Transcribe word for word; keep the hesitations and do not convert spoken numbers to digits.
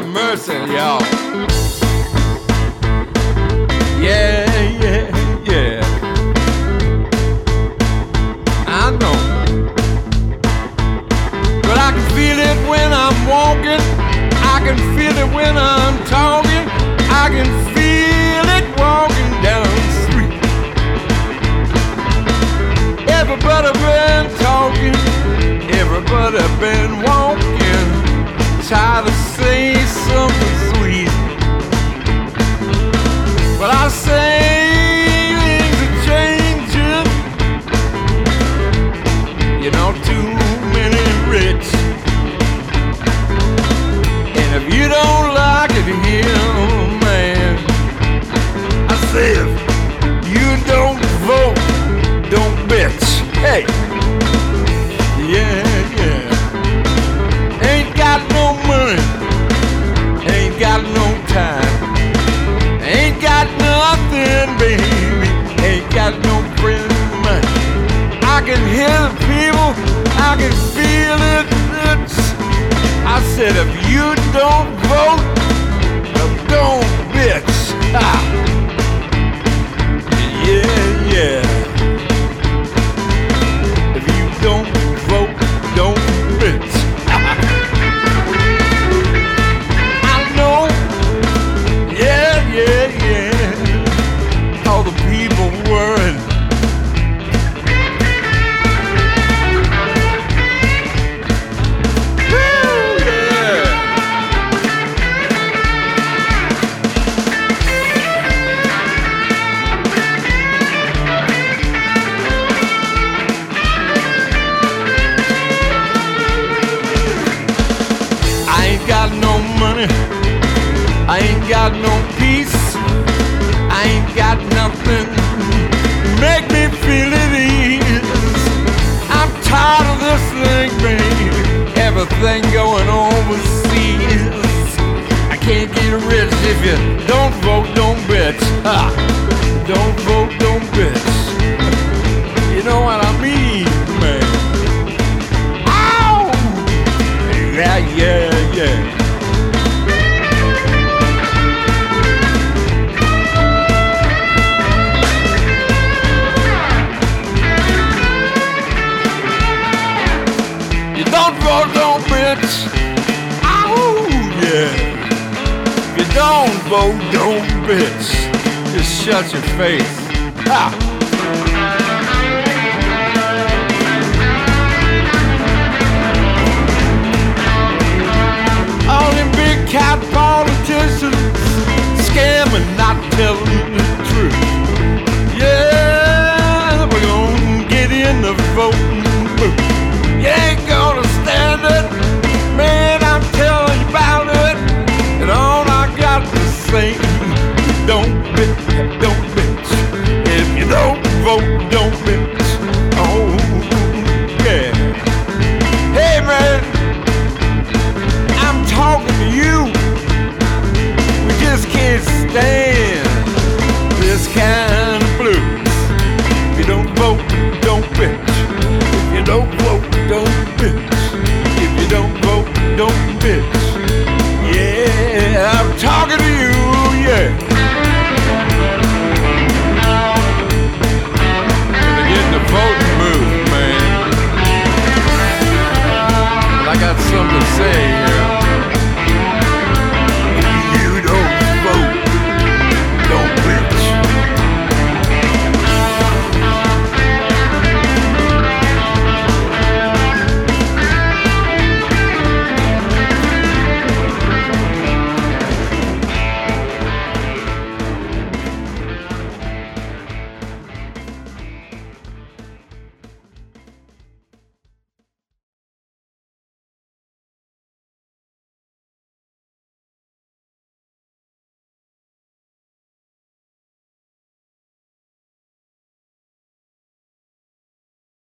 have mercy, y'all. Yeah, yeah, yeah. I know. But I can feel it when I'm walking. I can feel it when I'm talking. I can feel it walking down the street. Everybody been talking. Everybody been walking. Try to say something sweet. But I say things are changing. You know, too many rich. And if you don't like it here, man, I say if you don't vote, don't bitch. Hey, yeah, yeah. Ain't got no money, ain't got no time, ain't got nothing, baby, ain't got no friends of mine. I can hear the people, I can feel it. It's, I said, if you don't vote, don't bitch. Ha. Yeah, yeah. If you don't vote, don't bitch. I know. Yeah, yeah, yeah. All the people worried. I ain't got no peace, I ain't got nothing make me feel at ease. I'm tired of this thing, baby, everything going overseas. I can't get rich if you don't vote, don't bitch. Ha. Don't vote, don't bitch. You know what I mean, man. Ow! Yeah, yeah, yeah. Don't vote, don't bitch. Ow, yeah. If you don't vote, don't bitch. Just shut your face. Ha. All them big cat politicians scamming, not telling